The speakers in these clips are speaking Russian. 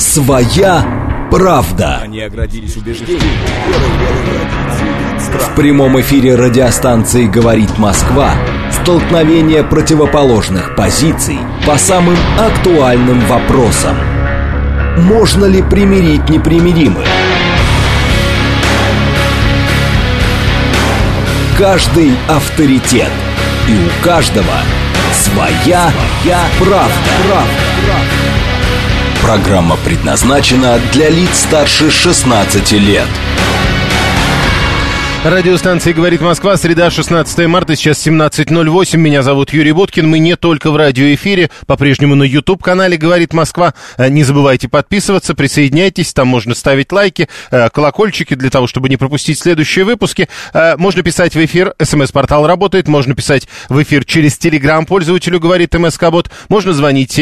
Своя правда. Они оградились убеждением. В прямом эфире радиостанции «Говорит Москва» столкновение противоположных позиций по самым актуальным вопросам. Можно ли примирить непримиримых? Каждый авторитет, и у каждого своя правда. Программа предназначена для лиц старше 16 лет. Радиостанция «Говорит Москва», среда, 16 марта, сейчас 17:08. Меня зовут Юрий Буткин. Мы не только в радиоэфире, по-прежнему на YouTube-канале «Говорит Москва». Не забывайте подписываться, присоединяйтесь, там можно ставить лайки, колокольчики для того, чтобы не пропустить следующие выпуски. Можно писать в эфир, СМС-портал работает, можно писать в эфир через Telegram пользователю «Говорит МСК-бот», можно звонить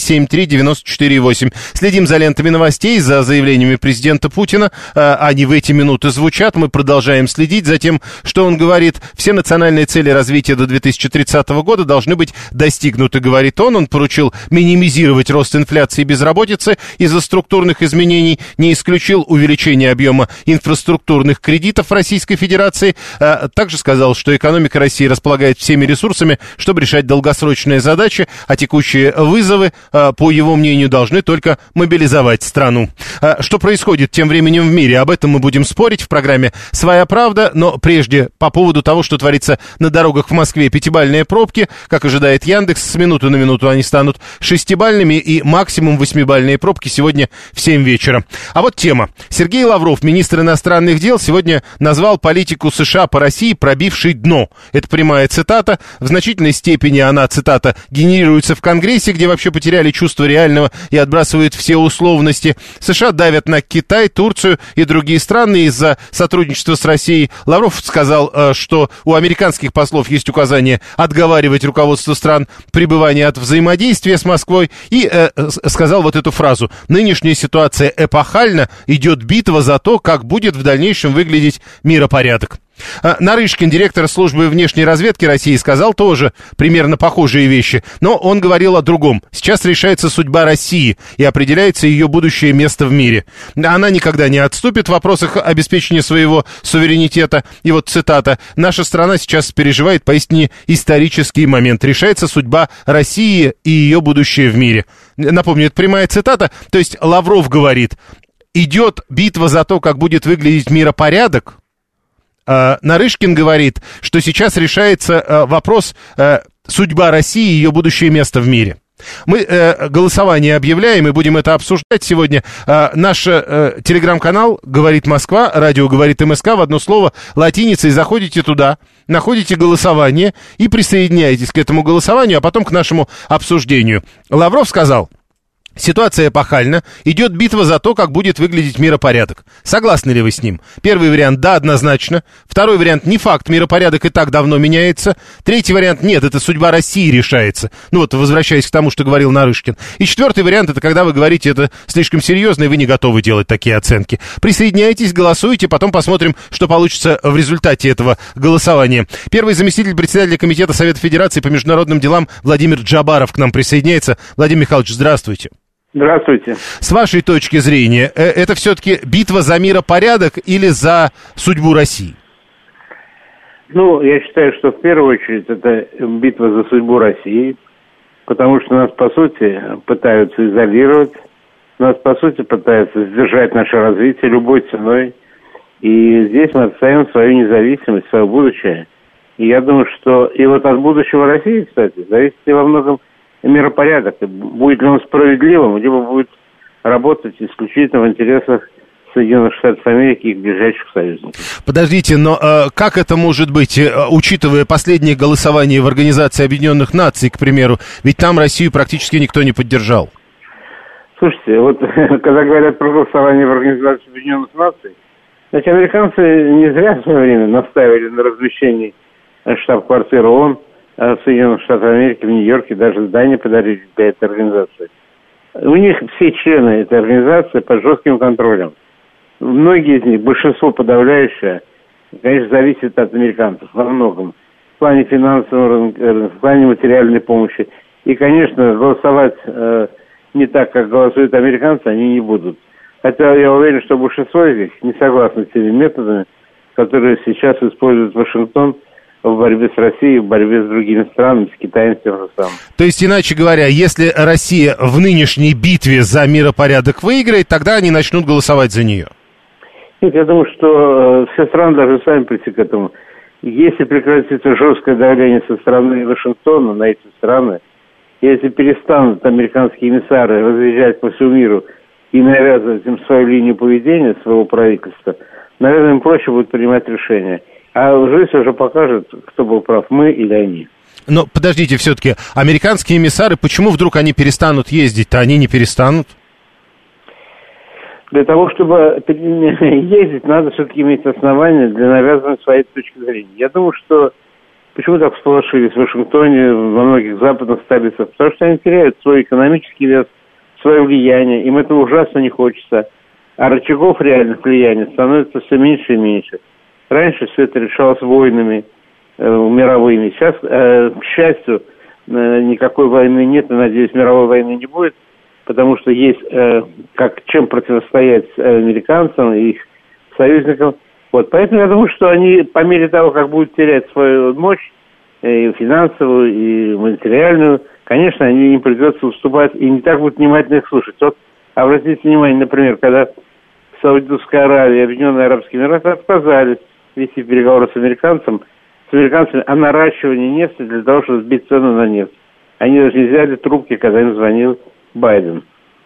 7373948. Следим за лентами новостей, за заявлениями президента Путина. Они в эти минуты звучат, мы продолжаем следить за тем, что он говорит. Все национальные цели развития до 2030 года должны быть достигнуты, говорит он. Он поручил минимизировать рост инфляции и безработицы из-за структурных изменений, не исключил увеличение объема инфраструктурных кредитов Российской Федерации. Также сказал, что экономика России располагает всеми ресурсами, чтобы решать долгосрочные задачи, а текущие вызовы, по его мнению, должны только мобилизовать страну. Что происходит тем временем в мире? Об этом мы будем спорить в программе «Своя правда». Но прежде по поводу того, что творится на дорогах в Москве. 5-бальные пробки, как ожидает Яндекс, с минуты на минуту они станут 6-бальными, и максимум 8-бальные пробки сегодня в 7 вечера. А вот тема. Сергей Лавров, министр иностранных дел, сегодня назвал политику США по России пробившей дно. Это прямая цитата. В значительной степени она, цитата, генерируется в Конгрессе, где вообще потеряли чувство реального и отбрасывают все условности. США давят на Китай, Турцию и другие страны из-за сотрудничества с Россией. Лавров сказал, что у американских послов есть указание отговаривать руководство стран пребывания от взаимодействия с Москвой, и сказал вот эту фразу: «Нынешняя ситуация эпохальна, идет битва за то, как будет в дальнейшем выглядеть миропорядок». Нарышкин, директор службы внешней разведки России, сказал тоже примерно похожие вещи, но он говорил о другом. Сейчас решается судьба России и определяется ее будущее место в мире. Она никогда не отступит в вопросах обеспечения своего суверенитета. И вот цитата: «Наша страна сейчас переживает поистине исторический момент. Решается судьба России и ее будущее в мире». Напомню, это прямая цитата. То есть Лавров говорит, идет битва за то, как будет выглядеть миропорядок. Нарышкин говорит, что сейчас решается вопрос судьба России и ее будущее место в мире. Мы голосование объявляем и будем это обсуждать сегодня. Наш телеграм-канал «Говорит Москва», радио «Говорит МСК», в одно слово, латиницей. Заходите туда, находите голосование и присоединяйтесь к этому голосованию, а потом к нашему обсуждению. Лавров сказал: «Ситуация эпохальна, идет битва за то, как будет выглядеть миропорядок». Согласны ли вы с ним? Первый вариант: да, однозначно. Второй вариант: не факт, миропорядок и так давно меняется. Третий вариант: нет, это судьба России решается. Ну вот, возвращаясь к тому, что говорил Нарышкин. И четвертый вариант: это когда вы говорите, это слишком серьезно, и вы не готовы делать такие оценки. Присоединяйтесь, голосуйте, потом посмотрим, что получится в результате этого голосования. Первый заместитель председателя Комитета Совета Федерации по международным делам Владимир Джабаров к нам присоединяется. Владимир Михайлович, здравствуйте. Здравствуйте. С вашей точки зрения, это все-таки битва за миропорядок или за судьбу России? Ну, я считаю, что в первую очередь это битва за судьбу России, потому что нас, по сути, пытаются изолировать, нас, по сути, пытаются сдержать наше развитие любой ценой. И здесь мы отстаиваем свою независимость, свое будущее. И я думаю, что и вот от будущего России, кстати, зависит и во многом миропорядок. Будет ли он справедливым, либо будет работать исключительно в интересах Соединенных Штатов Америки и их ближайших союзников. Подождите, но как это может быть, учитывая последнее голосование в Организации Объединенных Наций, к примеру, ведь там Россию практически никто не поддержал? Слушайте, вот когда говорят про голосование в Организации Объединенных Наций, значит, американцы не зря в свое время настаивали на размещении штаб-квартиры ООН Соединенных Штатов Америки в Нью-Йорке, даже здание подарили для этой организации. У них все члены этой организации под жестким контролем. Многие из них, большинство подавляющее, конечно, зависит от американцев во многом. В плане финансового, в плане материальной помощи. И, конечно, голосовать не так, как голосуют американцы, они не будут. Хотя я уверен, что большинство из них не согласны с теми методами, которые сейчас использует Вашингтон в борьбе с Россией, в борьбе с другими странами, с Китаем, с тем же самым. То есть, иначе говоря, если Россия в нынешней битве за миропорядок выиграет, тогда они начнут голосовать за нее? Нет, я думаю, что все страны должны сами прийти к этому. Если прекратится жесткое давление со стороны Вашингтона на эти страны, если перестанут американские эмиссары разъезжать по всему миру и навязывать им свою линию поведения, своего правительства, наверное, им проще будет принимать решения. А жизнь уже покажет, кто был прав, мы или они. Но подождите, все-таки, американские эмиссары, почему вдруг они перестанут ездить-то? Они не перестанут? Для того, чтобы ездить, надо все-таки иметь основания для навязывания своей точки зрения. Я думаю, что почему так всполошились в Вашингтоне, во многих западных столицах? Потому что они теряют свой экономический вес, свое влияние, им этого ужасно не хочется. А рычагов реальных влияния становится все меньше и меньше. Раньше все это решалось войнами мировыми. Сейчас, к счастью, никакой войны нет, и, надеюсь, мировой войны не будет, потому что есть чем противостоять американцам и их союзникам. Вот, поэтому я думаю, что они по мере того, как будут терять свою мощь, и финансовую, и материальную, конечно, им придется уступать, и не так будут внимательно их слушать. Вот, обратите внимание, например, когда Саудовская Аравия и Объединенные Арабские Эмираты отказались вести переговоры с американцами о наращивании нефти для того, чтобы сбить цену на нефть. Они даже не взяли трубки, когда им звонил Байден.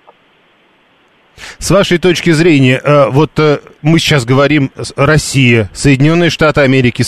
С вашей точки зрения, мы сейчас говорим Россия, Соединенные Штаты Америки,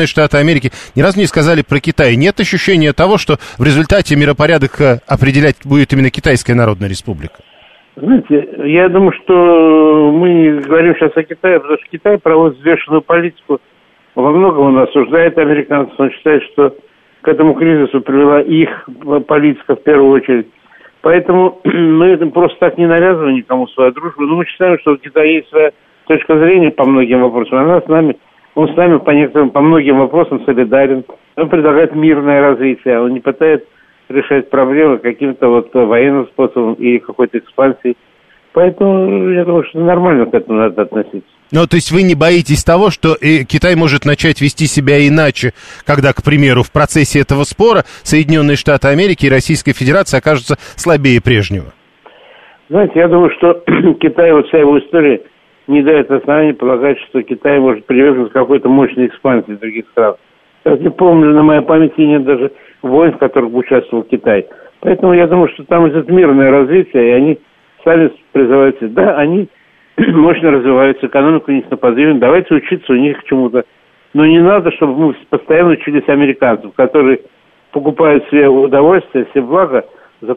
ни разу не сказали про Китай. Нет ощущения того, что в результате миропорядок определять будет именно Китайская Народная Республика? Знаете, я думаю, что мы не говорим сейчас о Китае, потому что Китай проводит взвешенную политику. Во многом он осуждает американцев, он считает, что к этому кризису привела их политика в первую очередь. Поэтому мы просто так не навязываем никому свою дружбу. Но мы считаем, что у Китая есть своя точка зрения по многим вопросам. Он с нами по многим вопросам солидарен. Он предлагает мирное развитие, он не пытается решать проблемы каким-то военным способом или какой-то экспансией. Поэтому я думаю, что нормально к этому надо относиться. Ну, то есть вы не боитесь того, что Китай может начать вести себя иначе, когда, к примеру, в процессе этого спора Соединенные Штаты Америки и Российская Федерация окажутся слабее прежнего? Знаете, я думаю, что Китай, вся его история не дает оснований полагать, что Китай может привыкнуть к какой-то мощной экспансии других стран. Я не помню, на моей памяти нет даже войн, в которых бы участвовал Китай. Поэтому я думаю, что там идет мирное развитие, и они сами призываются, да, они мощно развиваются, экономику у них на подъеме, давайте учиться у них чему-то. Но не надо, чтобы мы постоянно учились американцев, которые покупают себе удовольствие, все блага за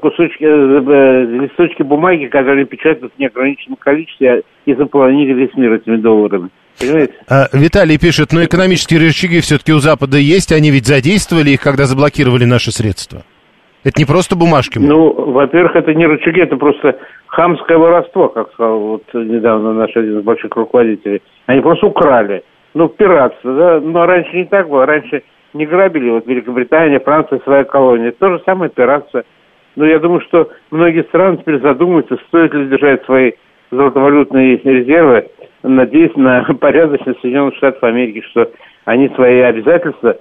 листочки бумаги, которые печатают в неограниченном количестве и заполонили весь мир этими долларами. Понимаете? Виталий пишет, но экономические рычаги все-таки у Запада есть, они ведь задействовали их, когда заблокировали наши средства. Это не просто бумажки. Ну, во-первых, это не рычаги, это просто хамское воровство, как сказал недавно наш один из больших руководителей. Они просто украли. Пиратство, да? Но раньше не так было. Раньше не грабили. Великобритания, Франция, своя колония. Это то же самое пиратство. Но я думаю, что многие страны теперь задумаются, стоит ли держать свои золотовалютные резервы, надеясь на порядочность Соединенных Штатов Америки, что они свои обязательства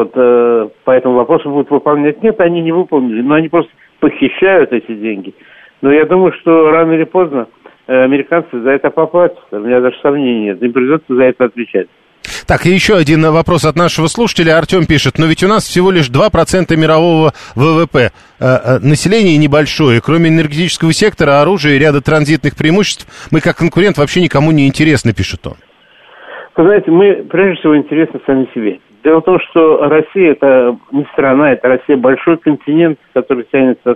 по этому вопросу будут выполнять. Нет, они не выполнили, но они просто похищают эти деньги. Но я думаю, что рано или поздно американцы за это поплатятся. У меня даже сомнений нет. Им придется за это отвечать. Так, и еще один вопрос от нашего слушателя. Артем пишет, но ведь у нас всего лишь 2% мирового ВВП. Население небольшое. Кроме энергетического сектора, оружия и ряда транзитных преимуществ, мы как конкурент вообще никому не интересны, пишет он. Вы знаете, мы прежде всего интересны сами себе. Дело в том, что Россия это не страна, это Россия большой континент, который тянется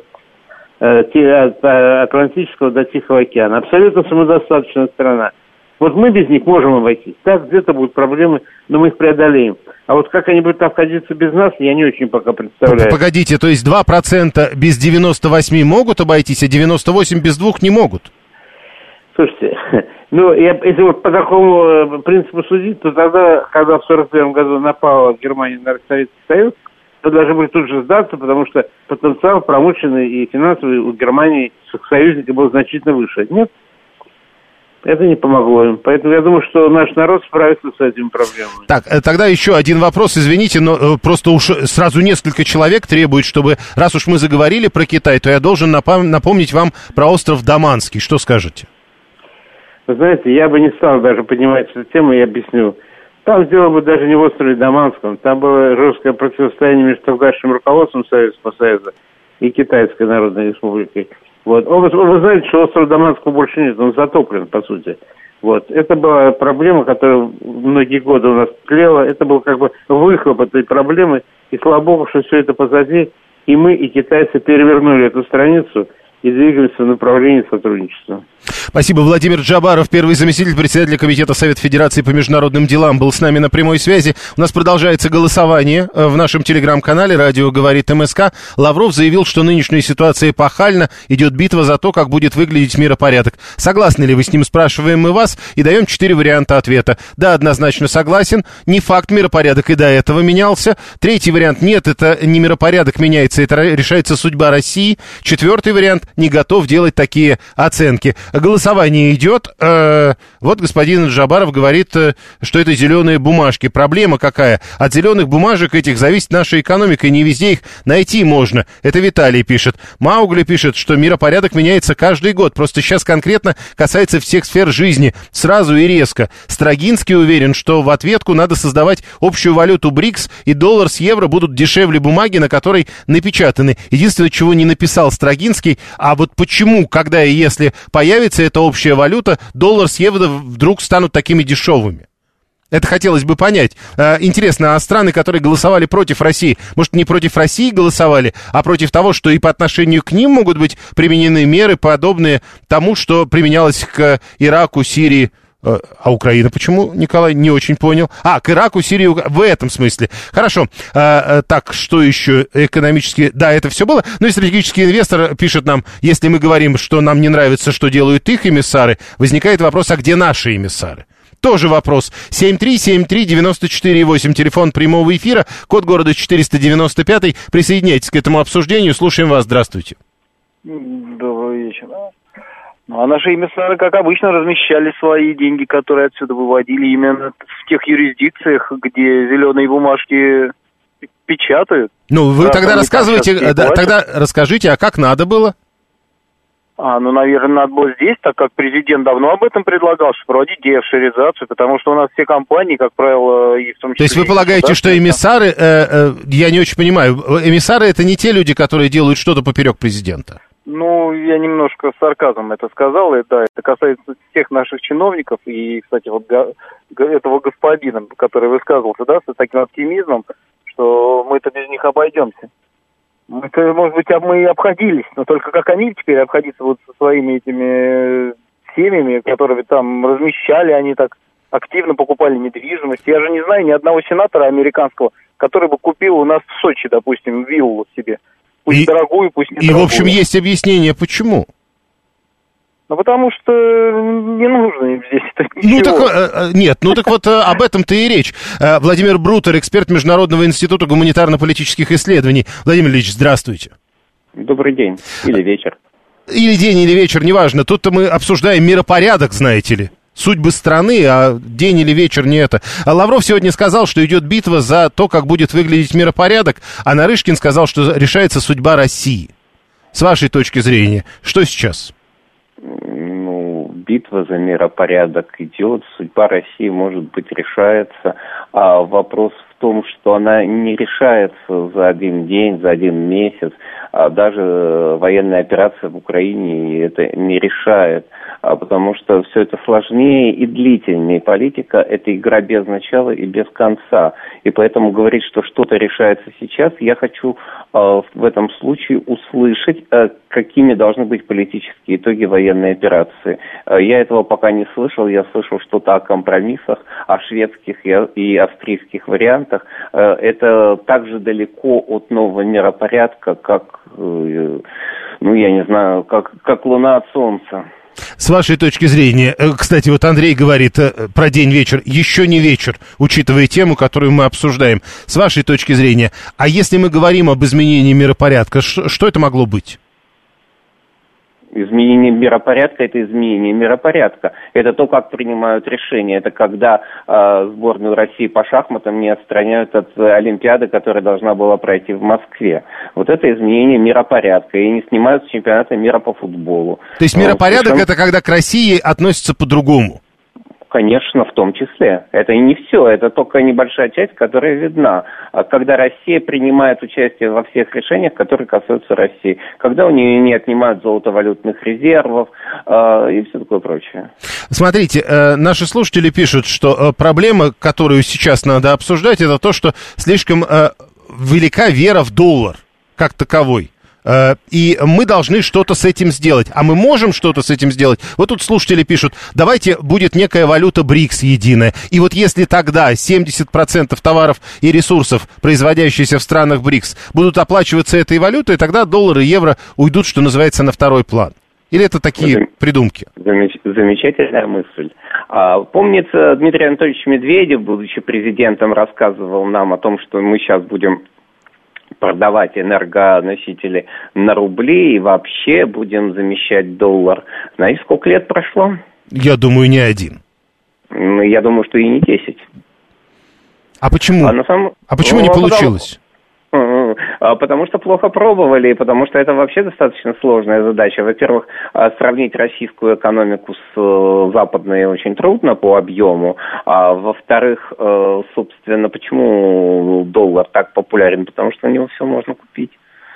от Атлантического до Тихого океана. Абсолютно самодостаточная страна. Мы без них можем обойтись. Так, где-то будут проблемы, но мы их преодолеем. А как они будут обходиться без нас, я не очень пока представляю. Погодите, то есть 2% без 98 могут обойтись, а 98 без 2 не могут? Слушайте, если по такому принципу судить, то тогда, когда в 1941 году напала Германия на Советский Союз, мы должны были тут же сдаться, потому что потенциал промышленный и финансовый у Германии как союзника был значительно выше. Нет, это не помогло им. Поэтому я думаю, что наш народ справится с этими проблемами. Так, тогда еще один вопрос, извините, но просто уж сразу несколько человек требуют, чтобы, раз уж мы заговорили про Китай, то я должен напомнить вам про остров Даманский. Что скажете? Вы знаете, я бы не стал даже поднимать эту тему, я объясню. Там дело бы даже не в острове Даманском, там было жесткое противостояние между тогдашним руководством Советского Союза и Китайской Народной Республикой. Вот. Вы знаете, что острова Даманского больше нет, он затоплен, по сути. Вот. Это была проблема, которая многие годы у нас тлела, это был как бы выхлоп этой проблемы, и слава богу, что все это позади, и мы, и китайцы перевернули эту страницу и двигались в направлении сотрудничества. Спасибо. Владимир Джабаров, первый заместитель председателя Комитета Совета Федерации по международным делам, был с нами на прямой связи. У нас продолжается голосование в нашем телеграм-канале «Радио говорит МСК». Лавров заявил, что нынешняя ситуация эпохальна, идет битва за то, как будет выглядеть миропорядок. Согласны ли вы с ним, спрашиваем мы вас, и даем 4 варианта ответа. Да, однозначно согласен. Не факт, миропорядок и до этого менялся. Третий вариант: нет, это не миропорядок меняется, это решается судьба России. Четвертый вариант: не готов делать такие оценки. Голосование идет. Вот господин Джабаров говорит, что это зеленые бумажки. Проблема какая? От зеленых бумажек этих зависит наша экономика, и не везде их найти можно. Это Виталий пишет. Маугли пишет, что миропорядок меняется каждый год. Просто сейчас конкретно касается всех сфер жизни. Сразу и резко. Строгинский уверен, что в ответку надо создавать общую валюту БРИКС, и доллар с евро будут дешевле бумаги, на которой напечатаны. Единственное, чего не написал Строгинский, а вот почему, когда и если появится эта общая валюта, доллар с евро вдруг станут такими дешевыми? Это хотелось бы понять. Интересно, а страны, которые голосовали против России, может, не против России голосовали, а против того, что и по отношению к ним могут быть применены меры, подобные тому, что применялось к Ираку, Сирии? А Украина почему, Николай, не очень понял? К Ираку, Сирии, в этом смысле. Хорошо. Так, что еще экономически? Да, это все было. Ну и стратегический инвестор пишет нам, если мы говорим, что нам не нравится, что делают их эмиссары, возникает вопрос, а где наши эмиссары? Тоже вопрос. 7373948, телефон прямого эфира, код города 495. Присоединяйтесь к этому обсуждению. Слушаем вас. Здравствуйте. Добрый вечер. А наши эмиссары, как обычно, размещали свои деньги, которые отсюда выводили именно в тех юрисдикциях, где зеленые бумажки печатают. Ну, вы тогда рассказывайте, тогда расскажите, а как надо было? Наверное, надо было здесь, так как президент давно об этом предлагал, что проводить деофшоризацию, потому что у нас все компании, как правило, и в том числе... То есть вы полагаете, что эмиссары, я не очень понимаю, эмиссары — это не те люди, которые делают что-то поперек президента? Ну, я немножко с сарказмом это сказал, и да, это касается всех наших чиновников, и, кстати, вот этого господина, который высказывался, да, с таким оптимизмом, что мы-то без них обойдемся. Мы-то, может быть, мы и обходились, но только как они теперь обходиться вот со своими этими семьями, которые там размещали, они так активно покупали недвижимость. Я же не знаю ни одного сенатора американского, который бы купил у нас в Сочи, допустим, виллу себе. Пусть дорогую, пусть недорогую. И, в общем, есть объяснение, почему. Ну, потому что не нужно им здесь ничего. Так вот об этом-то и речь. Владимир Брутер, эксперт Международного института гуманитарно-политических исследований. Владимир Ильич, здравствуйте. Добрый день. Или вечер. Или день, или вечер, неважно. Тут-то мы обсуждаем миропорядок, знаете ли. Судьбы страны, а день или вечер не это. Лавров сегодня сказал, что идет битва за то, как будет выглядеть миропорядок, а Нарышкин сказал, что решается судьба России. С вашей точки зрения, что сейчас? Битва за миропорядок идет, судьба России, может быть, решается, а вопрос в том, что она не решается за один день, за один месяц, а даже военная операция в Украине это не решает, потому что все это сложнее и длительнее. Политика – это игра без начала и без конца, и поэтому говорить, что что-то решается сейчас, я хочу в этом случае услышать, какими должны быть политические итоги военной операции. Я этого пока не слышал, я слышал что-то о компромиссах, о шведских и австрийских вариантах. Это также далеко от нового миропорядка, как, я не знаю, как луна от солнца. С вашей точки зрения, кстати, вот Андрей говорит про день-вечер, еще не вечер, учитывая тему, которую мы обсуждаем. С вашей точки зрения, а если мы говорим об изменении миропорядка, что это могло быть? Изменение миропорядка – это изменение миропорядка. Это то, как принимают решения. Это когда сборную России по шахматам не отстраняют от Олимпиады, которая должна была пройти в Москве. Вот это изменение миропорядка. И не снимают с чемпионата мира по футболу. То есть миропорядок – это когда к России относятся по-другому? Конечно, в том числе. Это и не все, это только небольшая часть, которая видна. Когда Россия принимает участие во всех решениях, которые касаются России. Когда у нее не отнимают золотовалютных резервов и все такое прочее. Смотрите, наши слушатели пишут, что проблема, которую сейчас надо обсуждать, это то, что слишком велика вера в доллар как таковой. И мы должны что-то с этим сделать. А мы можем что-то с этим сделать? Вот тут слушатели пишут, давайте будет некая валюта БРИКС единая. И вот если тогда 70% товаров и ресурсов, производящиеся в странах БРИКС, будут оплачиваться этой валютой, тогда доллар и евро уйдут, что называется, на второй план. Или это такие придумки? Замечательная мысль. Помнится, Дмитрий Анатольевич Медведев, будучи президентом, рассказывал нам о том, что мы сейчас будем продавать энергоносители на рубли и вообще будем замещать доллар. Знаете, сколько лет прошло? Я думаю, не один. Я думаю, что и не 10. А почему? Почему не получилось? Потому что плохо пробовали, и потому что это вообще достаточно сложная задача. Во-первых, сравнить российскую экономику с западной очень трудно по объему. А во-вторых, собственно, почему доллар так популярен? Потому что на него все можно купить.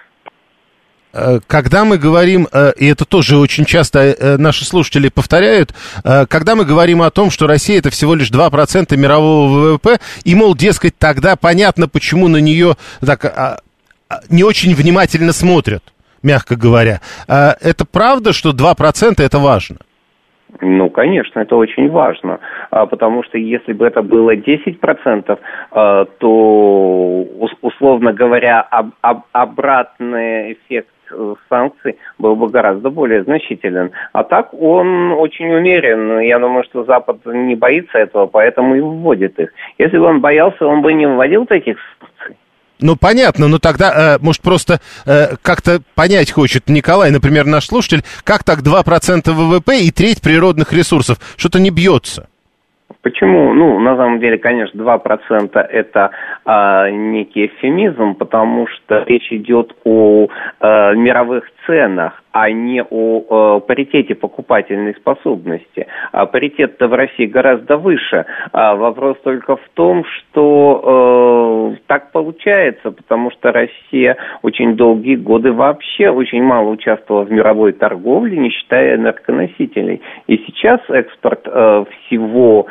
Когда мы говорим, и это тоже очень часто наши слушатели повторяют, когда мы говорим о том, что Россия это всего лишь 2% мирового ВВП, и, мол, дескать, тогда понятно, почему на нее так не очень внимательно смотрят, мягко говоря. Это правда, что 2% это важно? Ну, конечно, это очень важно, потому что если бы это было 10%, то, условно говоря, обратный эффект санкций был бы гораздо более значителен. А так он очень умерен. Я думаю, что Запад не боится этого, поэтому и вводит их. Если бы он боялся, он бы не вводил таких санкций. Ну, понятно, но тогда, может, просто как-то понять хочет Николай, например, наш слушатель, как так 2% ВВП и треть природных ресурсов? Что-то не бьется. Почему? Ну, на самом деле, конечно, 2% это некий эвфемизм, потому что речь идет о мировых ценах, а не о паритете покупательной способности. Паритет-то в России гораздо выше. Вопрос только в том, что так получается, потому что Россия очень долгие годы вообще очень мало участвовала в мировой торговле, не считая энергоносителей. И сейчас экспорт всего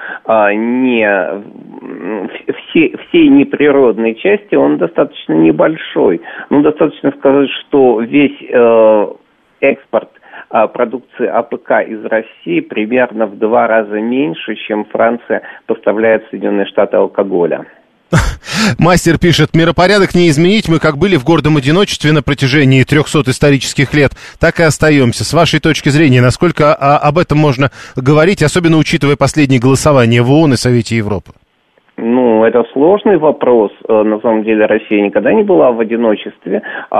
всей неприродной части, он достаточно небольшой. Ну, достаточно сказать, что весь экспорт продукции АПК из России примерно в 2 раза меньше, чем Франция поставляет в Соединенные Штаты алкоголя. Мастер пишет, миропорядок не изменить, мы как были в гордом одиночестве на протяжении 300 исторических лет, так и остаемся. С вашей точки зрения, насколько об этом можно говорить, особенно учитывая последние голосования в ООН и Совете Европы? Ну, это сложный вопрос. На самом деле Россия никогда не была в одиночестве.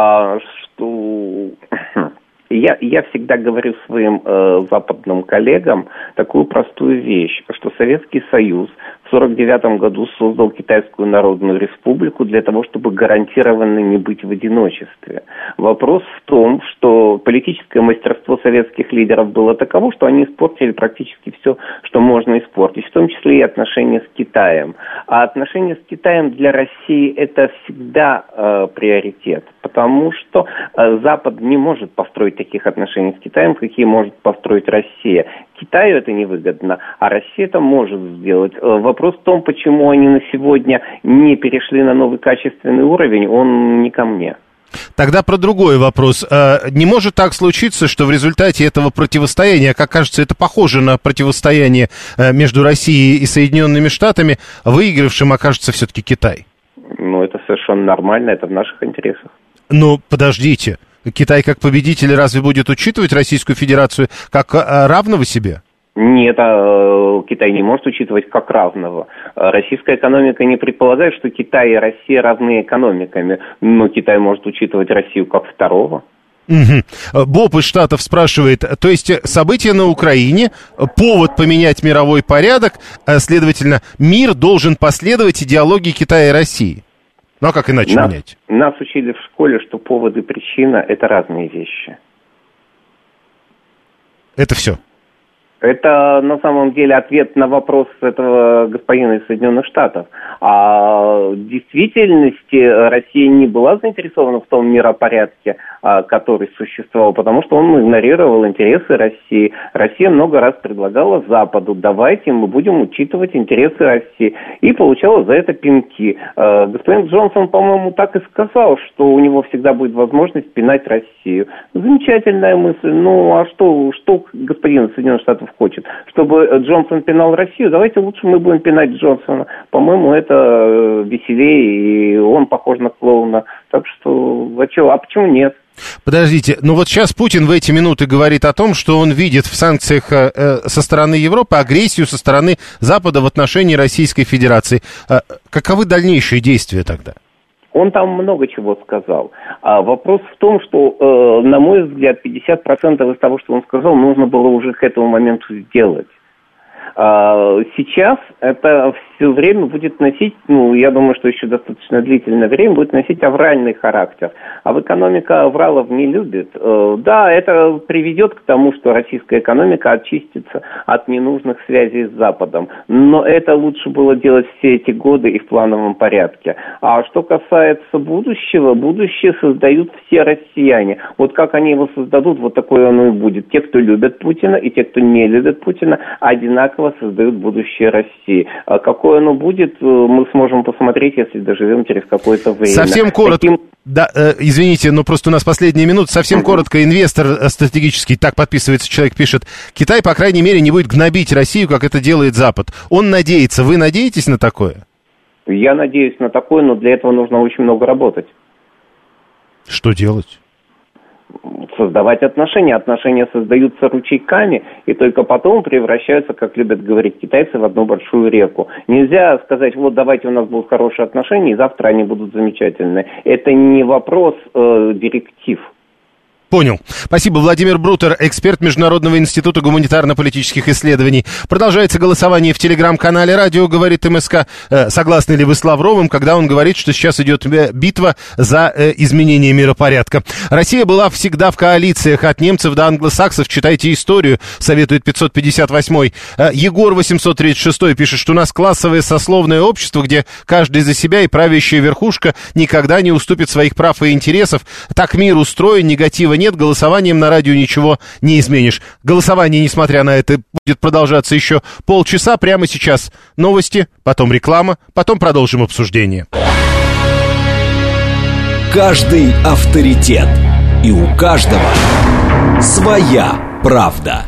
Я всегда говорю своим западным коллегам такую простую вещь, что Советский Союз в 1949 году создал Китайскую Народную Республику для того, чтобы гарантированно не быть в одиночестве. Вопрос в том, что политическое мастерство советских лидеров было таково, что они испортили практически все, что можно испортить, в том числе и отношения с Китаем. А отношения с Китаем для России это всегда приоритет, потому что Запад не может построить таких отношений с Китаем, какие может построить Россия. Китаю это невыгодно, а Россия это может сделать. Вопрос в том, почему они на сегодня не перешли на новый качественный уровень, он не ко мне. Тогда про другой вопрос. Не может так случиться, что в результате этого противостояния, как кажется, это похоже на противостояние между Россией и Соединенными Штатами, выигравшим окажется все-таки Китай? Ну, это совершенно нормально, это в наших интересах. Ну, подождите. Китай как победитель разве будет учитывать Российскую Федерацию как равного себе? Нет, Китай не может учитывать как равного. Российская экономика не предполагает, что Китай и Россия равны экономиками, но Китай может учитывать Россию как второго. Угу. Боб из Штатов спрашивает, то есть события на Украине, повод поменять мировой порядок, следовательно, мир должен последовать идеологии Китая и России. Ну а как иначе менять? Нас учили в школе, что повод и причина – это разные вещи. Это все? Это на самом деле ответ на вопрос этого господина из Соединенных Штатов. А в действительности Россия не была заинтересована в том миропорядке, который существовал, потому что он игнорировал интересы России. Россия много раз предлагала Западу: давайте мы будем учитывать интересы России. И получала за это пинки. Господин Джонсон, по-моему, так и сказал, что у него всегда будет возможность пинать Россию. Замечательная мысль. Ну, а что господин из Соединенных Штатов хочет? Чтобы Джонсон пинал Россию? Давайте лучше мы будем пинать Джонсона. По-моему, это веселее, и он похож на клоуна. Так что, а почему нет? Подождите, ну вот сейчас Путин в эти минуты говорит о том, что он видит в санкциях со стороны Европы агрессию со стороны Запада в отношении Российской Федерации. Каковы дальнейшие действия тогда? Он там много чего сказал. Вопрос в том, что, на мой взгляд, 50% из того, что он сказал, нужно было уже к этому моменту сделать. Сейчас это все время будет носить, я думаю, что еще достаточно длительное время будет носить авральный характер. А экономика авралов не любит. Да, это приведет к тому, что российская экономика очистится от ненужных связей с Западом. Но это лучше было делать все эти годы и в плановом порядке. А что касается будущего, будущее создают все россияне. Вот как они его создадут, вот такое оно и будет. Те, кто любят Путина, и те, кто не любят Путина, одинаково создают будущее России. А какое оно будет, мы сможем посмотреть, если доживем через какое-то время. Совсем коротко. Да, извините, но просто у нас последняя минута. Совсем коротко. Инвестор стратегический, так подписывается человек, пишет: Китай, по крайней мере, не будет гнобить Россию, как это делает Запад. Он надеется. Вы надеетесь на такое? Я надеюсь на такое, но для этого нужно очень много работать. Что делать? Создавать отношения. Отношения создаются ручейками и только потом превращаются, как любят говорить китайцы, в одну большую реку. Нельзя сказать: вот давайте у нас будут хорошие отношения, и завтра они будут замечательные. Это не вопрос директив. Понял. Спасибо. Владимир Брутер, эксперт Международного института гуманитарно-политических исследований. Продолжается голосование в телеграм-канале «Радио говорит МСК». Согласны ли вы с Лавровым, когда он говорит, что сейчас идет битва за изменение миропорядка? Россия была всегда в коалициях от немцев до англосаксов. Читайте историю, советует 558-й. Егор 836-й пишет, что у нас классовое сословное общество, где каждый за себя, и правящая верхушка никогда не уступит своих прав и интересов. Так мир устроен, негатива нет, голосованием на радио ничего не изменишь. Голосование, несмотря на это, будет продолжаться еще полчаса. Прямо сейчас новости, потом реклама, потом продолжим обсуждение. Каждый авторитет. И у каждого своя правда.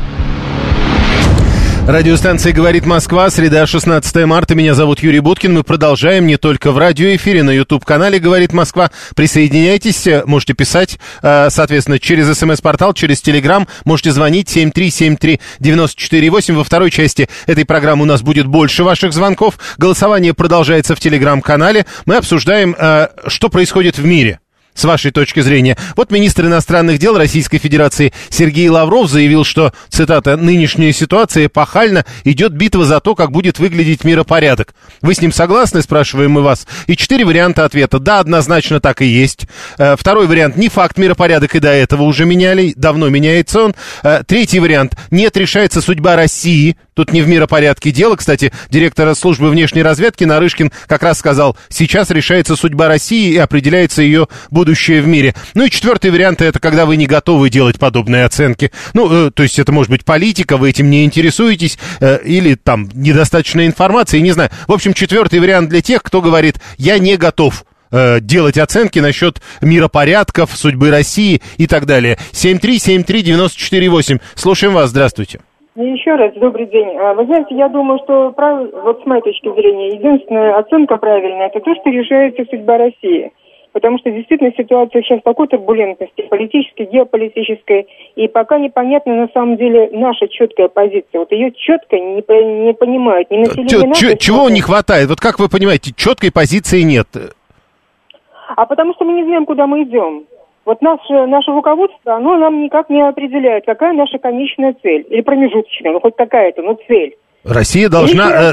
Радиостанция «Говорит Москва», среда, 16 марта. Меня зовут Юрий Буткин. Мы продолжаем не только в радиоэфире, на YouTube-канале «Говорит Москва». Присоединяйтесь, можете писать, соответственно, через СМС-портал, через Телеграм. Можете звонить 7373948. Во второй части этой программы у нас будет больше ваших звонков. Голосование продолжается в Телеграм-канале. Мы обсуждаем, что происходит в мире. С вашей точки зрения. Вот министр иностранных дел Российской Федерации Сергей Лавров заявил, что, цитата, «нынешняя ситуация эпохальна, идет битва за то, как будет выглядеть миропорядок». Вы с ним согласны, спрашиваем мы вас? И 4 варианта ответа. Да, однозначно так и есть. Второй вариант. Не факт, миропорядок и до этого уже меняли, давно меняется он. Третий вариант. Нет, решается судьба России. Тут не в миропорядке дело. Кстати, директор службы внешней разведки Нарышкин как раз сказал, сейчас решается судьба России и определяется ее будущее в мире. Ну и четвертый вариант — это когда вы не готовы делать подобные оценки. То есть это может быть политика, вы этим не интересуетесь, или там недостаточно информации, не знаю. В общем, четвертый вариант для тех, кто говорит, я не готов делать оценки насчет миропорядков, судьбы России и так далее. 7373948. Слушаем вас, здравствуйте. Еще раз, добрый день. Вы знаете, я думаю, что, вот с моей точки зрения, единственная оценка правильная — это то, что решается судьба России. потому что действительно ситуация сейчас такой турбулентности, политической, геополитической, и пока непонятна на самом деле наша четкая позиция. Вот ее четко не понимают ни население. Чего не хватает? Вот как вы понимаете, четкой позиции нет? А потому что мы не знаем, куда мы идем. Вот наше руководство, оно нам никак не определяет, какая наша конечная цель. Или промежуточная, ну хоть какая-то, но цель. Россия должна...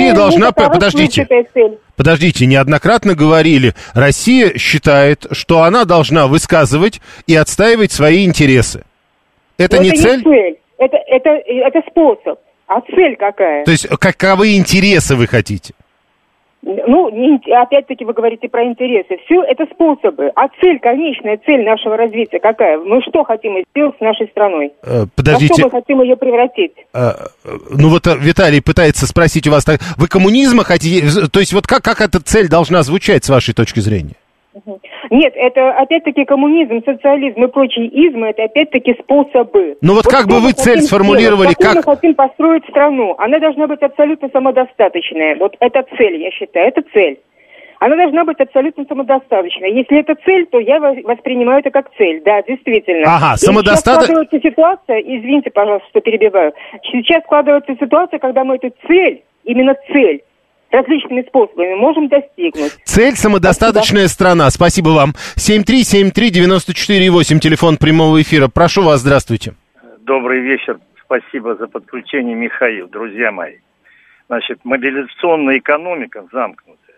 Подождите, неоднократно говорили, Россия считает, что она должна высказывать и отстаивать свои интересы. Это не цель? Не цель, это способ. А цель какая? То есть каковы интересы вы хотите? Ну, опять-таки вы говорите про интересы. Все это способы. А цель, конечная цель нашего развития какая? Мы что хотим сделать с нашей страной? Подождите. Во что мы хотим ее превратить? Ну вот Виталий пытается спросить у вас, вы коммунизма хотите? То есть вот как эта цель должна звучать с вашей точки зрения? Нет, это опять-таки коммунизм, социализм и прочие измы, это опять-таки способы. Ну вот как бы вы цель сформулировали? Как мы хотим построить страну? Она должна быть абсолютно самодостаточная. Вот это цель, я считаю, это цель. Она должна быть абсолютно самодостаточной. Если это цель, то я воспринимаю это как цель, да, действительно. Ага, Сейчас складывается ситуация, извините, пожалуйста, что перебиваю. Сейчас складывается ситуация, когда мы эту цель, именно цель, различными способами можем достигнуть. Цель — самодостаточная страна. Спасибо вам. 7373948, телефон прямого эфира. Прошу вас, здравствуйте. Добрый вечер. Спасибо за подключение, Михаил. Друзья мои, значит, мобилизационная экономика замкнутая.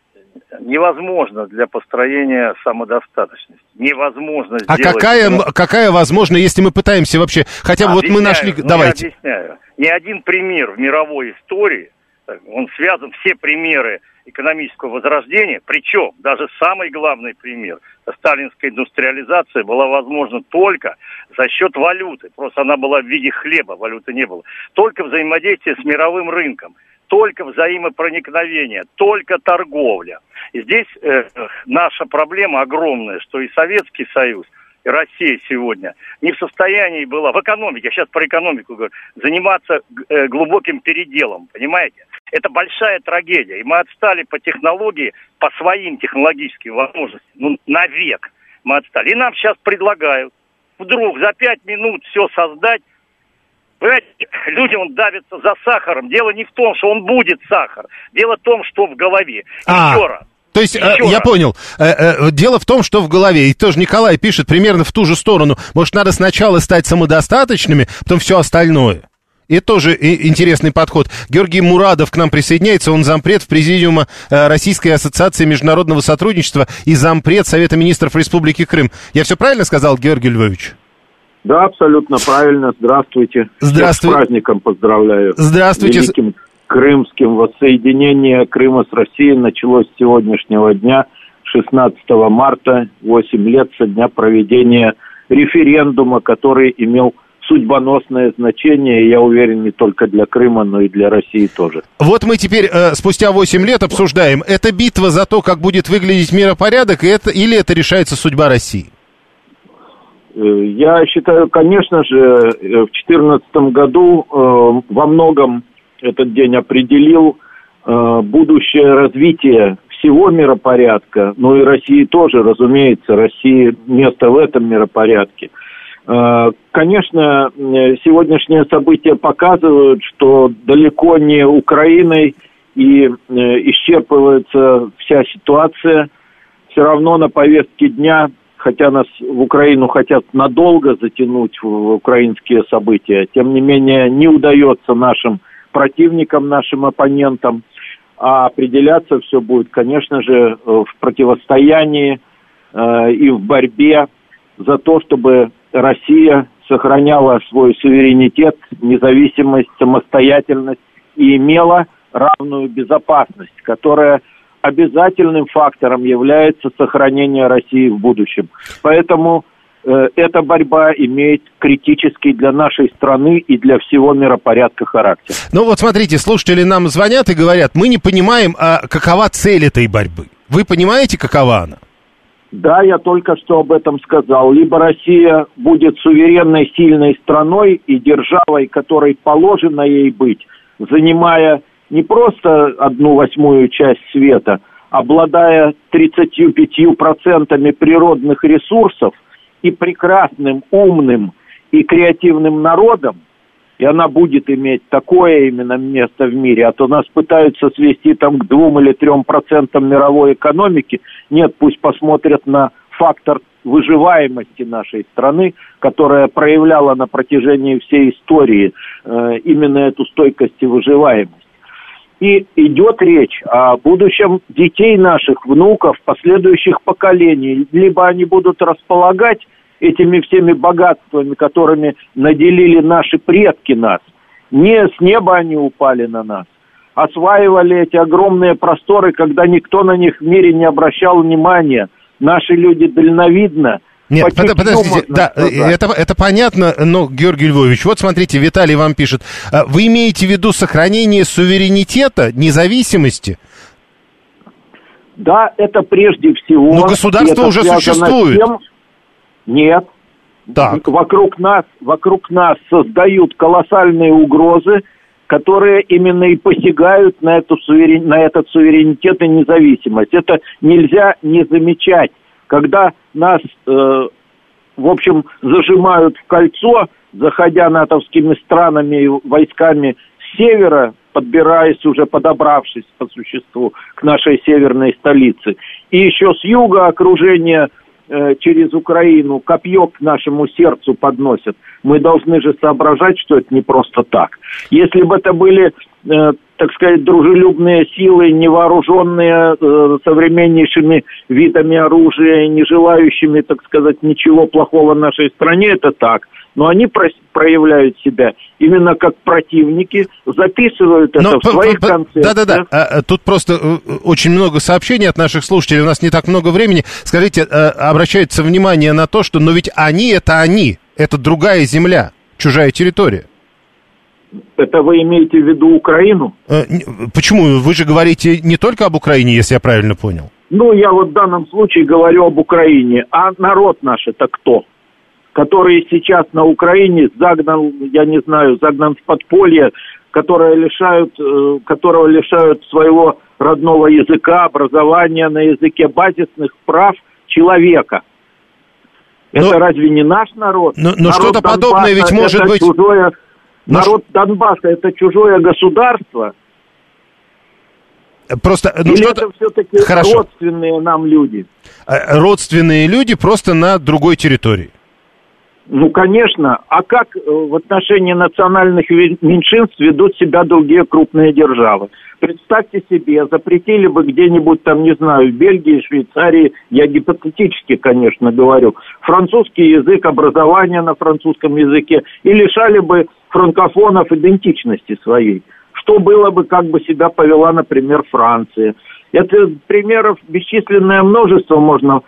Невозможно для построения самодостаточности. Невозможно сделать... А какая возможно, если мы пытаемся вообще... Хотя бы вот мы нашли... Давайте. Я объясняю. Ни один пример в мировой истории, он связан, все примеры экономического возрождения, причем даже самый главный пример, сталинская индустриализация, была возможна только за счет валюты. Просто она была в виде хлеба, валюты не было. Только взаимодействие с мировым рынком, только взаимопроникновение, только торговля. И здесь наша проблема огромная, что и Советский Союз, и Россия сегодня не в состоянии была, в экономике, я сейчас про экономику говорю, заниматься глубоким переделом, понимаете? Это большая трагедия, и мы отстали по технологии, по своим технологическим возможностям, навек мы отстали. И нам сейчас предлагают вдруг за 5 минут все создать. Понимаете, люди давятся за сахаром. Дело не в том, что он будет сахар. Дело в том, что в голове. Еще раз. То есть, я понял, дело в том, что в голове, и тоже Николай пишет примерно в ту же сторону, может, надо сначала стать самодостаточными, потом все остальное. И тоже интересный подход. Георгий Мурадов к нам присоединяется, он зампред в президиума Российской ассоциации международного сотрудничества и зампред Совета министров Республики Крым. Я все правильно сказал, Георгий Львович? Да, абсолютно правильно. Здравствуйте. Здравствуйте. Всех с праздником поздравляю. Здравствуйте. Великим крымским. Воссоединение Крыма с Россией началось с сегодняшнего дня, 16 марта, 8 лет со дня проведения референдума, который имел судьбоносное значение, и я уверен, не только для Крыма, но и для России тоже. Вот мы теперь спустя 8 лет обсуждаем, это битва за то, как будет выглядеть миропорядок, или это решается судьба России? Я считаю, конечно же, в 2014 году во многом этот день определил будущее развитие всего миропорядка, но и России тоже, разумеется, России место в этом миропорядке. Конечно, сегодняшние события показывают, что далеко не Украиной и исчерпывается вся ситуация. Все равно на повестке дня, хотя нас в Украину хотят надолго затянуть в украинские события, тем не менее не удается нашим противникам, нашим оппонентам, а определяться все будет, конечно же, в противостоянии и в борьбе за то, чтобы Россия сохраняла свой суверенитет, независимость, самостоятельность и имела равную безопасность, которая обязательным фактором является сохранение России в будущем. Поэтому эта борьба имеет критический для нашей страны и для всего миропорядка характер. Ну вот смотрите, слушатели нам звонят и говорят, мы не понимаем, какова цель этой борьбы. Вы понимаете, какова она? Да, я только что об этом сказал. Либо Россия будет суверенной, сильной страной и державой, которой положено ей быть, занимая не просто 1/8 часть света, обладая 35% природных ресурсов и прекрасным, умным и креативным народом, и она будет иметь такое именно место в мире, а то нас пытаются свести там к 2 или 3% мировой экономики. Нет, пусть посмотрят на фактор выживаемости нашей страны, которая проявляла на протяжении всей истории именно эту стойкость и выживаемость. И идет речь о будущем детей наших, внуков, последующих поколений. Либо они будут располагать этими всеми богатствами, которыми наделили наши предки нас. Не с неба они упали на нас. Осваивали эти огромные просторы, когда никто на них в мире не обращал внимания. Наши люди дальновидно. Нет, подождите, да, это понятно, но, Георгий Львович, вот смотрите, Виталий вам пишет, вы имеете в виду сохранение суверенитета, независимости? Да, это прежде всего... Но государство уже существует. Нет. Так. Вокруг нас создают колоссальные угрозы, которые именно и посягают на этот суверенитет и независимость. Это нельзя не замечать. Когда нас, в общем, зажимают в кольцо, заходя натовскими странами и войсками с севера, подобравшись по существу к нашей северной столице, и еще с юга окружение через Украину копье к нашему сердцу подносят. Мы должны же соображать, что это не просто так. Если бы это были, так сказать, дружелюбные силы, невооруженные современнейшими видами оружия, не желающими, так сказать, ничего плохого нашей стране, это так. Но они проявляют себя именно как противники, записывают это в своих концепциях. Да-да-да, тут просто очень много сообщений от наших слушателей, у нас не так много времени. Скажите, обращается внимание на то, что, но ведь они, это другая земля, чужая территория. Это вы имеете в виду Украину? Почему? Вы же говорите не только об Украине, если я правильно понял. Ну, я вот в данном случае говорю об Украине. А народ наш это кто? Который сейчас на Украине загнан в подполье, которого лишают своего родного языка, образования на языке, базисных прав человека. Это разве не наш народ? Но что-то подобное ведь может быть... Народ Донбасса — это чужое государство? Просто, или это все-таки родственные нам люди? Родственные люди просто на другой территории. Ну, конечно. А как в отношении национальных меньшинств ведут себя другие крупные державы? Представьте себе, запретили бы где-нибудь там, не знаю, в Бельгии, Швейцарии, я гипотетически, конечно, говорю, французский язык, образование на французском языке, и лишали бы франкофонов идентичности своей. Что было бы, как бы себя повела, например, Франция? Это примеров бесчисленное множество можно,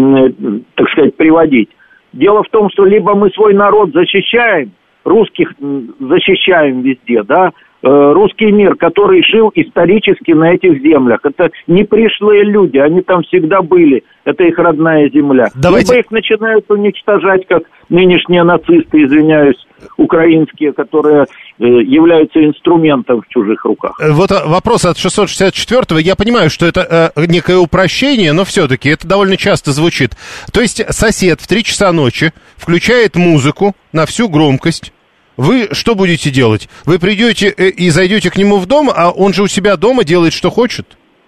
так сказать, приводить. Дело в том, что либо мы свой народ защищаем, русских защищаем везде, да, русский мир, который жил исторически на этих землях. Это не пришлые люди, они там всегда были. Это их родная земля. Либо их начинают уничтожать, как нынешние нацисты, извиняюсь, украинские, которые являются инструментом в чужих руках. Вот вопрос от 664-го. Я понимаю, что это некое упрощение, но все-таки это довольно часто звучит. То есть сосед в 3 часа ночи включает музыку на всю громкость. Вы что будете делать? Вы придете и зайдете к нему в дом, а он же у себя дома делает, что хочет?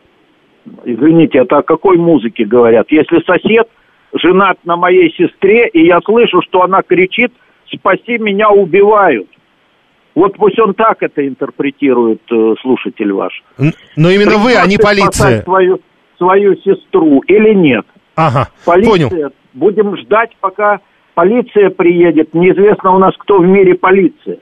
Извините, это о какой музыке говорят? Если сосед женат на моей сестре, и я слышу, что она кричит: «Спаси, меня убивают». Вот пусть он так это интерпретирует, слушатель ваш. Но именно вы, а не полиция. Свою сестру или нет? Ага, полиция, понял. Будем ждать, пока полиция приедет. Неизвестно у нас, кто в мире полиция.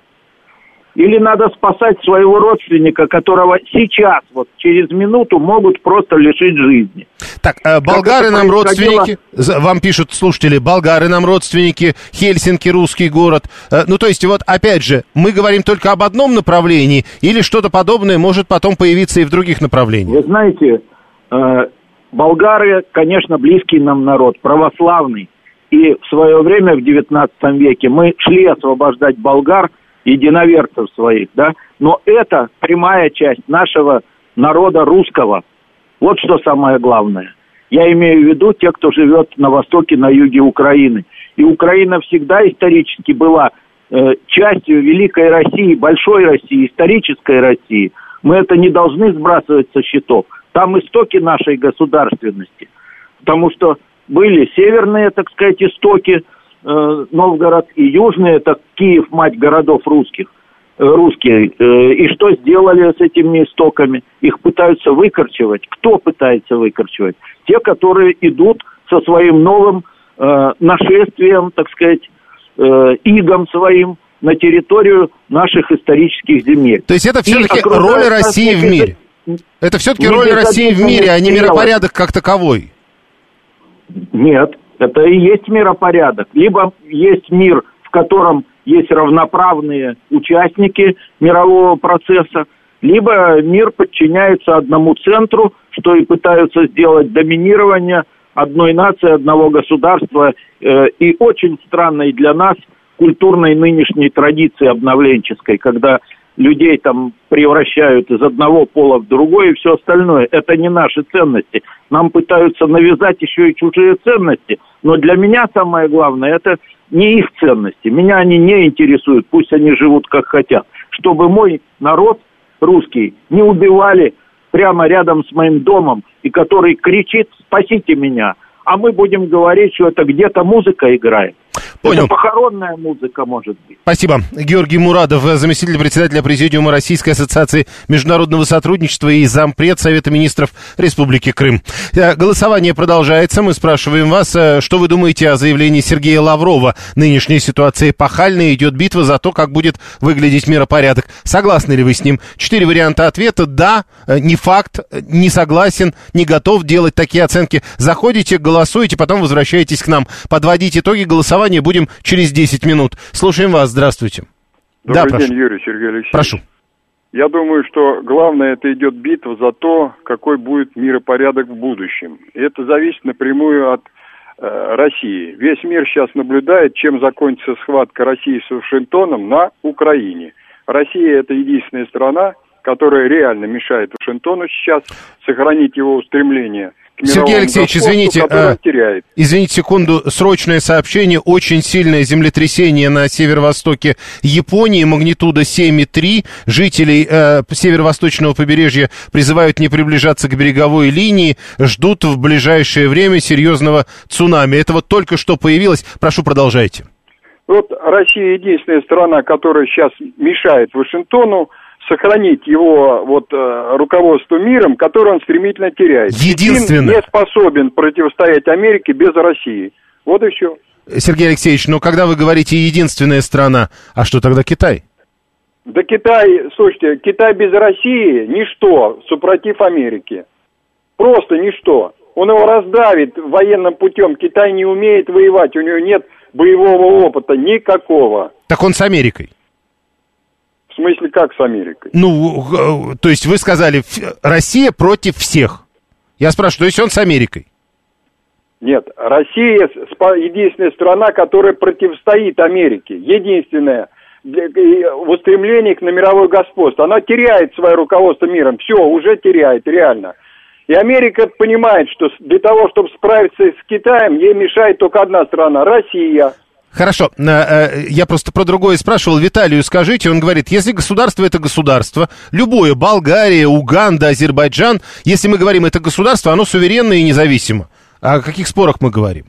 Или надо спасать своего родственника, которого сейчас, вот через минуту, могут просто лишить жизни. Так, болгары нам родственники, вам пишут слушатели, болгары нам родственники, Хельсинки русский город. Ну, то есть, вот опять же, мы говорим только об одном направлении, или что-то подобное может потом появиться и в других направлениях? Вы знаете, болгары, конечно, близкий нам народ, православный. И в свое время, в 19 веке, мы шли освобождать болгар, единоверцев своих, да, но это прямая часть нашего народа русского. Вот что самое главное. Я имею в виду тех, кто живет на востоке, на юге Украины. И Украина всегда исторически была частью Великой России, Большой России, исторической России. Мы это не должны сбрасывать со счетов. Там истоки нашей государственности. Потому что были северные, так сказать, истоки, Новгород, и южные, это Киев, мать городов русские. И что сделали с этими истоками? Их пытаются выкорчевать. Кто пытается выкорчевать? Те, которые идут со своим новым нашествием, так сказать, игом своим на территорию наших исторических земель. То есть это все-таки роль России в мире? Это все-таки роль России в мире, а не миропорядок как таковой? Нет, это и есть миропорядок. Либо есть мир, в котором есть равноправные участники мирового процесса, либо мир подчиняется одному центру, что и пытаются сделать доминирование одной нации, одного государства, и очень странной для нас культурной нынешней традиции обновленческой, когда людей там превращают из одного пола в другой и все остальное. Это не наши ценности. Нам пытаются навязать еще и чужие ценности. Но для меня самое главное, это не их ценности. Меня они не интересуют. Пусть они живут как хотят. Чтобы мой народ русский не убивали прямо рядом с моим домом, и который кричит «спасите меня», а мы будем говорить, что это где-то музыка играет. Понял. Это похоронная музыка, может быть. Спасибо. Георгий Мурадов, заместитель председателя Президиума Российской ассоциации международного сотрудничества и зампред Совета министров Республики Крым. Голосование продолжается. Мы спрашиваем вас, что вы думаете о заявлении Сергея Лаврова. Нынешняя ситуация эпохальная, идет битва за то, как будет выглядеть миропорядок. Согласны ли вы с ним? 4 варианта ответа. Да, не факт, не согласен, не готов делать такие оценки. Заходите, голосуйте, потом возвращаетесь к нам. Подводить итоги голосования будем через 10 минут. Слушаем вас. Здравствуйте. Добрый день, Юрий, Сергей Алексеевич. Прошу. Я думаю, что главное, это идет битва за то, какой будет миропорядок в будущем. И это зависит напрямую от России. Весь мир сейчас наблюдает, чем закончится схватка России с Вашингтоном на Украине. Россия – это единственная страна, которая реально мешает Вашингтону сейчас сохранить его устремление. Сергей Алексеевич, извините секунду, срочное сообщение, очень сильное землетрясение на северо-востоке Японии, магнитуда 7,3, жителей северо-восточного побережья призывают не приближаться к береговой линии, ждут в ближайшее время серьезного цунами. Это вот только что появилось, прошу, продолжайте. Вот Россия единственная страна, которая сейчас мешает Вашингтону сохранить его руководство миром, которое он стремительно теряет. Единственное. Пекин не способен противостоять Америке без России. Вот и все. Сергей Алексеевич, но когда вы говорите единственная страна, а что тогда Китай? Да Китай, слушайте, Китай без России ничто, супротив Америки. Просто ничто. Он его раздавит военным путем. Китай не умеет воевать, у него нет боевого опыта никакого. Так он с Америкой. В смысле, как с Америкой? Ну, то есть вы сказали, Россия против всех. Я спрашиваю, то есть он с Америкой? Нет, Россия единственная страна, которая противостоит Америке. Единственная. В устремлениях на мировое господство. Она теряет свое руководство миром. Все, уже теряет, реально. И Америка понимает, что для того, чтобы справиться с Китаем, ей мешает только одна страна – Россия. Хорошо, я просто про другое спрашивал. Виталию скажите, он говорит, если государство это государство, любое, Болгария, Уганда, Азербайджан, если мы говорим это государство, оно суверенное и независимо. О каких спорах мы говорим?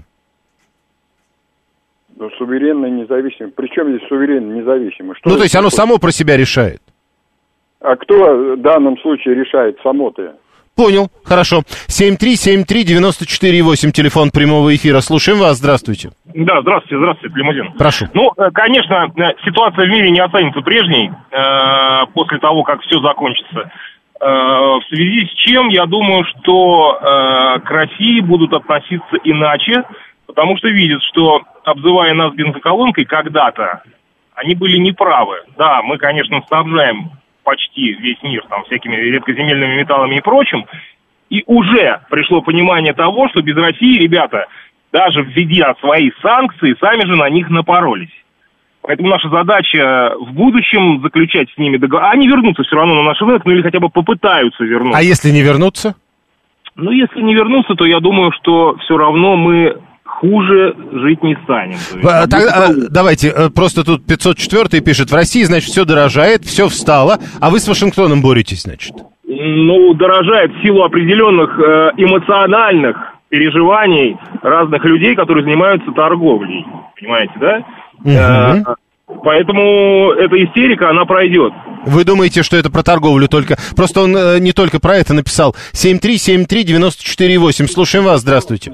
Ну, суверенное и независимое. Причем здесь суверенное и независимое? Что то есть оно само про себя решает? А кто в данном случае решает само-то? Понял, хорошо. 7373948, телефон прямого эфира. Слушаем вас, здравствуйте. Да, здравствуйте, Лимузин. Прошу. Ну, конечно, ситуация в мире не останется прежней после того, как все закончится. В связи с чем, я думаю, что к России будут относиться иначе, потому что видят, что, обзывая нас бензоколонкой когда-то, они были неправы. Да, мы, конечно, снабжаем почти весь мир там всякими редкоземельными металлами и прочим, и уже пришло понимание того, что без России, ребята, даже введя свои санкции, сами же на них напоролись. Поэтому наша задача в будущем заключать с ними договор. Они вернутся все равно на наш рынок, ну или хотя бы попытаются вернуться. А если не вернутся? Ну, если не вернуться, то я думаю, что все равно мы хуже жить не станем. Давайте, просто тут 504 пишет, в России, значит, все дорожает, все встало, а вы с Вашингтоном боретесь, значит? Ну, дорожает в силу определенных эмоциональных переживаний разных людей, которые занимаются торговлей, понимаете, да? Поэтому эта истерика, она пройдет. Вы думаете, что это про торговлю только? Просто он не только про это написал. 7373948. Слушаем вас, здравствуйте.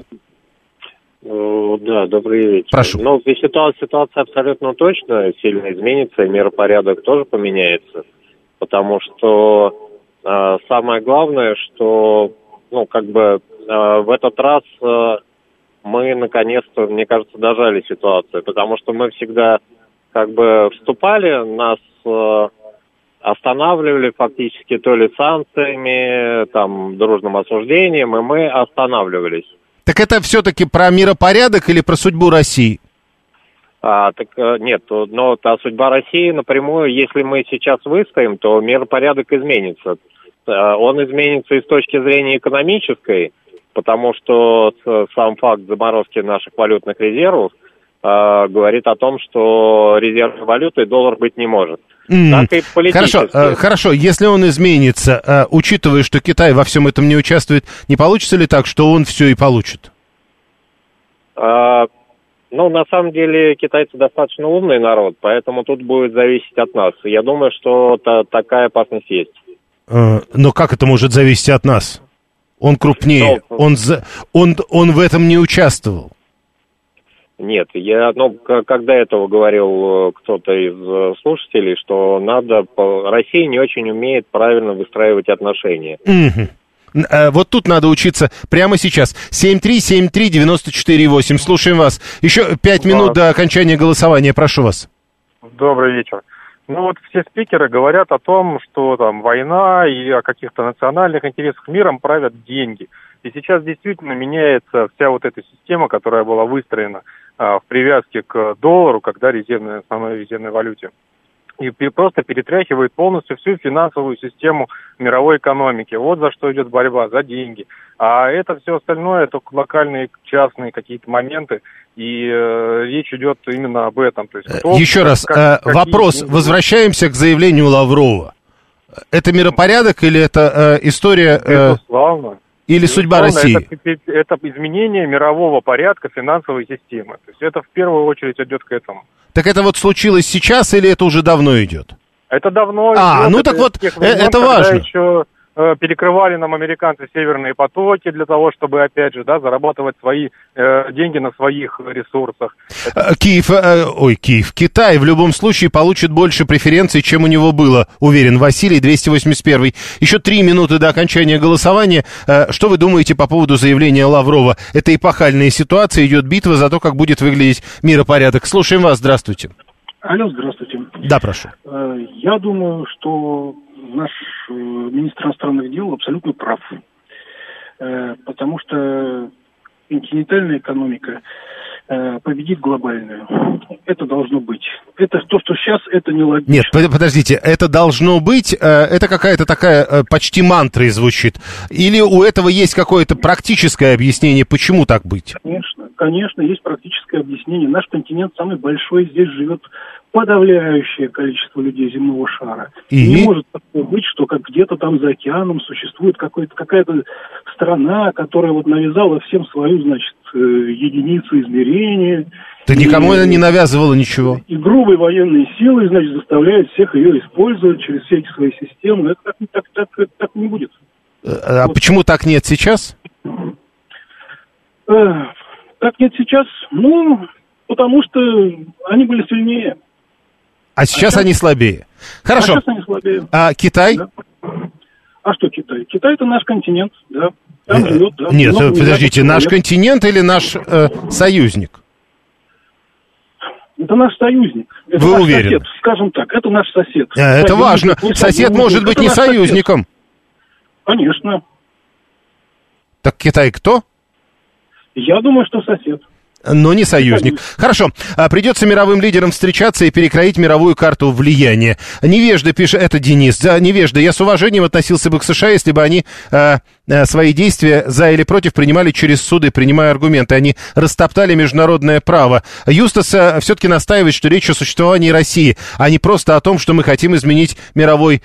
Да, добрый вечер. Прошу. Ну, ситуация абсолютно точно сильно изменится, и миропорядок тоже поменяется. Потому что самое главное, что, в этот раз мы, наконец-то, мне кажется, дожали ситуацию. Потому что мы всегда, вступали, нас останавливали фактически то ли санкциями, дружным осуждением, и мы останавливались. Так это все-таки про миропорядок или про судьбу России? Нет, но судьба России напрямую, если мы сейчас выстоим, то миропорядок изменится. Он изменится и с точки зрения экономической, потому что сам факт заморозки наших валютных резервов говорит о том, что резервной валютой доллар быть не может. Так и политически. Хорошо, если он изменится, учитывая, что Китай во всем этом не участвует, не получится ли так, что он все и получит? На самом деле, китайцы достаточно умный народ, поэтому тут будет зависеть от нас. Я думаю, что такая опасность есть. Но как это может зависеть от нас? Он крупнее, он в этом не участвовал. Нет, когда этого говорил кто-то из слушателей, что Россия не очень умеет правильно выстраивать отношения. Вот тут надо учиться прямо сейчас. 7373948. Слушаем вас. Еще 5 минут до окончания голосования. Прошу вас. Добрый вечер. Все спикеры говорят о том, что война и о каких-то национальных интересах миром правят деньги. И сейчас действительно меняется вся эта система, которая была выстроена в привязке к доллару, когда основной резервной валюте. И просто перетряхивает полностью всю финансовую систему мировой экономики. Вот за что идет борьба, за деньги. А это все остальное, только локальные, частные какие-то моменты. И речь идет именно об этом. То есть, еще раз, вопрос. Возвращаемся к заявлению Лаврова. Это миропорядок или это история... Безусловно. Или судьба России? Это изменение мирового порядка финансовой системы. То есть это в первую очередь идет к этому. Так это случилось сейчас или это уже давно идет? Это давно идет. Это важно. Еще перекрывали нам американцы северные потоки для того, чтобы, опять же, зарабатывать свои деньги на своих ресурсах. Китай в любом случае получит больше преференций, чем у него было, уверен Василий, 281. Еще 3 минуты до окончания голосования. Что вы думаете по поводу заявления Лаврова? Это эпохальная ситуация, идет битва за то, как будет выглядеть миропорядок. Слушаем вас, здравствуйте. Алло, здравствуйте. Да, прошу. Я думаю, что наш министр иностранных дел абсолютно прав. Потому что континентальная экономика победит глобальную. Это должно быть. Это то, что сейчас, это нелогично. Нет, подождите, это должно быть, это какая-то такая почти мантра звучит. Или у этого есть какое-то практическое объяснение, почему так быть? Конечно, есть практическое объяснение. Наш континент самый большой, здесь живет подавляющее количество людей земного шара. И не может такого быть, что как где-то там за океаном существует какая-то страна, которая навязала всем свою, единицу измерения. Да никому она не навязывала ничего. И грубой военной силой, заставляет всех ее использовать через все эти свои системы. Это так не будет. А почему так нет сейчас? Так нет сейчас? Потому что они были сильнее. А сейчас они слабее. Хорошо. А сейчас они слабее. А Китай? Да. А что Китай? Китай — это наш континент, да. Там живет, да. Нет, подождите, наш континент или наш союзник? Это наш союзник. Это Вы наш уверены? Сосед, скажем так, это наш сосед. Это важно. Сосед может быть не союзником. Конечно. Так Китай кто? Я думаю, что сосед. Но не союзник. Хорошо. Придется мировым лидерам встречаться и перекроить мировую карту влияния. Невежда пишет, это Денис. Да, невежда. Я с уважением относился бы к США, если бы они свои действия за или против принимали через суды, принимая аргументы. Они растоптали международное право. Юстас все-таки настаивает, что речь о существовании России, а не просто о том, что мы хотим изменить мировой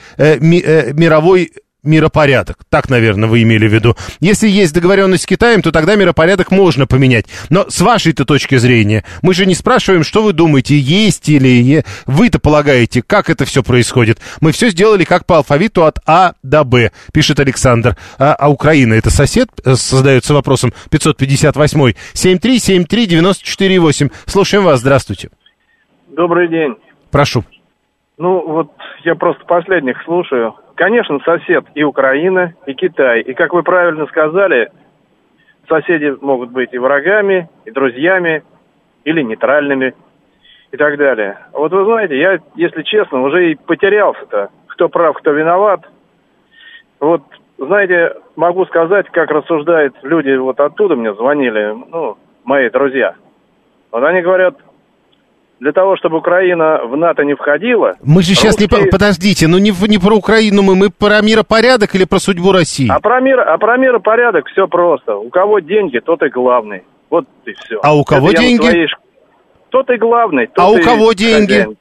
миропорядок. Так, наверное, вы имели в виду. Если есть договоренность с Китаем, то тогда миропорядок можно поменять. Но с вашей-то точки зрения, мы же не спрашиваем, что вы думаете, есть или вы-то полагаете, как это все происходит. Мы все сделали как по алфавиту от А до Б, пишет Александр. А Украина это сосед? Задается вопросом 558-й. 7373948. Слушаем вас, здравствуйте. Добрый день. Прошу. Ну, вот я просто последних слушаю. Конечно, сосед и Украина, и Китай. И, как вы правильно сказали, соседи могут быть и врагами, и друзьями, или нейтральными, и так далее. Вот вы знаете, я, если честно, уже и потерялся-то. Кто прав, кто виноват. Вот, знаете, могу сказать, как рассуждают люди, вот оттуда мне звонили, мои друзья. Вот они говорят... Для того, чтобы Украина в НАТО не входила... Мы же сейчас русские... Подождите, не про Украину мы про миропорядок или про судьбу России? А про миропорядок все просто. У кого деньги, тот и главный. Вот и все. А у кого деньги? Тот и главный. А у кого деньги? Хозяин.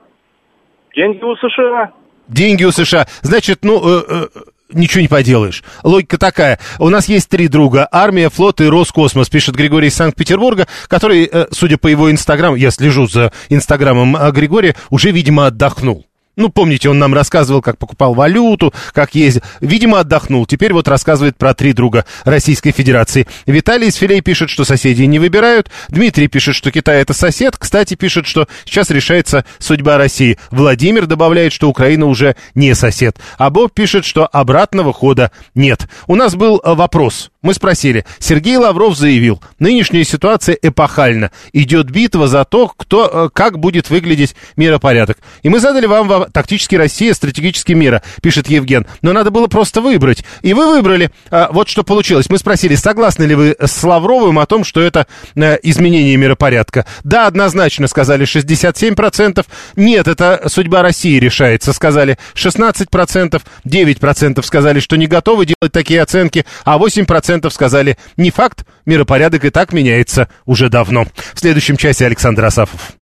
Деньги у США. Деньги у США. Значит, ничего не поделаешь. Логика такая. У нас есть 3 друга. Армия, флот и Роскосмос, пишет Григорий из Санкт-Петербурга, который, судя по его инстаграму, я слежу за инстаграмом Григория, уже, видимо, отдохнул. Помните, он нам рассказывал, как покупал валюту, как ездил. Видимо, отдохнул. Теперь вот рассказывает про 3 друга Российской Федерации. Виталий из Филей пишет, что соседей не выбирают. Дмитрий пишет, что Китай это сосед. Кстати, пишет, что сейчас решается судьба России. Владимир добавляет, что Украина уже не сосед. А Боб пишет, что обратного хода нет. У нас был вопрос. Мы спросили. Сергей Лавров заявил, нынешняя ситуация эпохальна. Идет битва за то, как будет выглядеть миропорядок. И мы задали вам тактически Россия, стратегически мира, пишет Евген. Но надо было просто выбрать. И вы выбрали. Вот что получилось. Мы спросили, согласны ли вы с Лавровым о том, что это изменение миропорядка. Да, однозначно, сказали 67%. Нет, это судьба России решается, сказали 16%. 9% сказали, что не готовы делать такие оценки. А 8% сказали, не факт, миропорядок и так меняется уже давно. В следующем часе Александр Асафов.